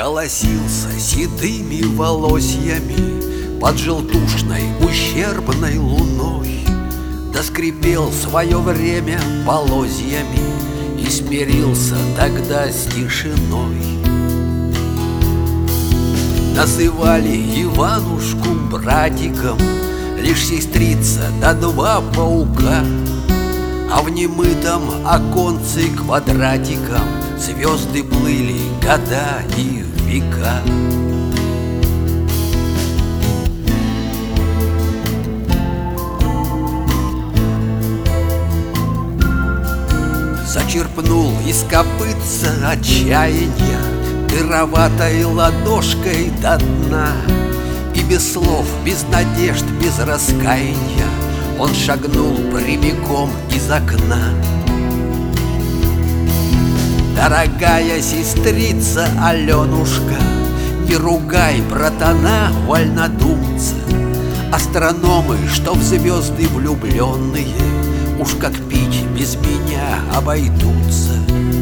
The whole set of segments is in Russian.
Колосился седыми волосьями под желтушной ущербной луной, да скрипел свое время полозьями и смирился тогда с тишиной. Называли Иванушку братиком лишь сестрица да два паука, а в немытом оконце квадратиком звезды плыли года и века. Зачерпнул из копытца отчаяния дыроватой ладошкой до дна, и без слов, без надежд, без раскаяния он шагнул прямиком из окна. Дорогая сестрица Аленушка, не ругай братана вольнодумца. Астрономы, что в звезды влюбленные, уж как пить без меня обойдутся.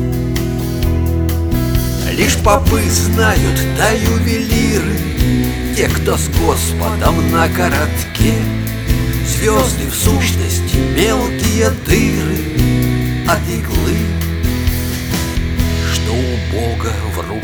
Лишь попы знают, да ювелиры, те, кто с Господом на коротке. Звезды в сущности мелкие дыры от иглы, что у Бога в руке.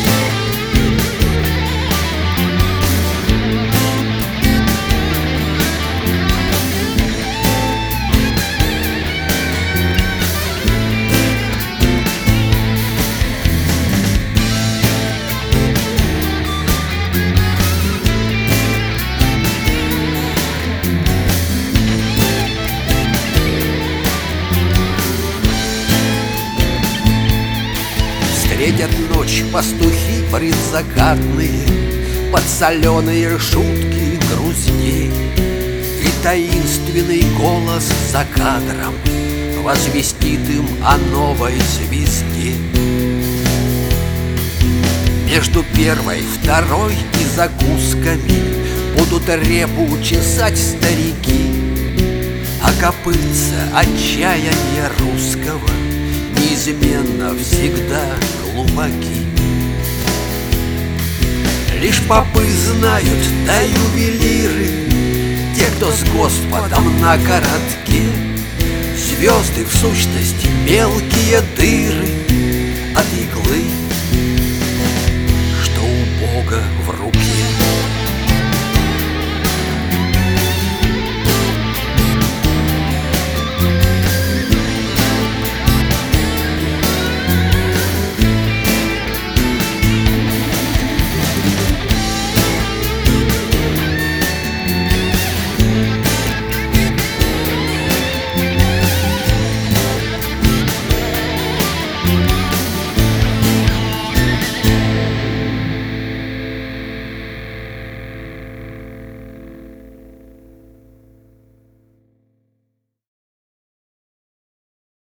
Встретят ночь пастухи предзакатные под соленые шутки груздей, и таинственный голос за кадром возвестит им о новой звезде. Между первой, второй и закусками будут репу чесать старики, а копытца отчаяния русского неизменно всегда глубоки. Лишь попы знают, да ювелиры, те, кто с Господом на коротке. Звезды в сущности мелкие дыры от иглы, что у Бога в руке.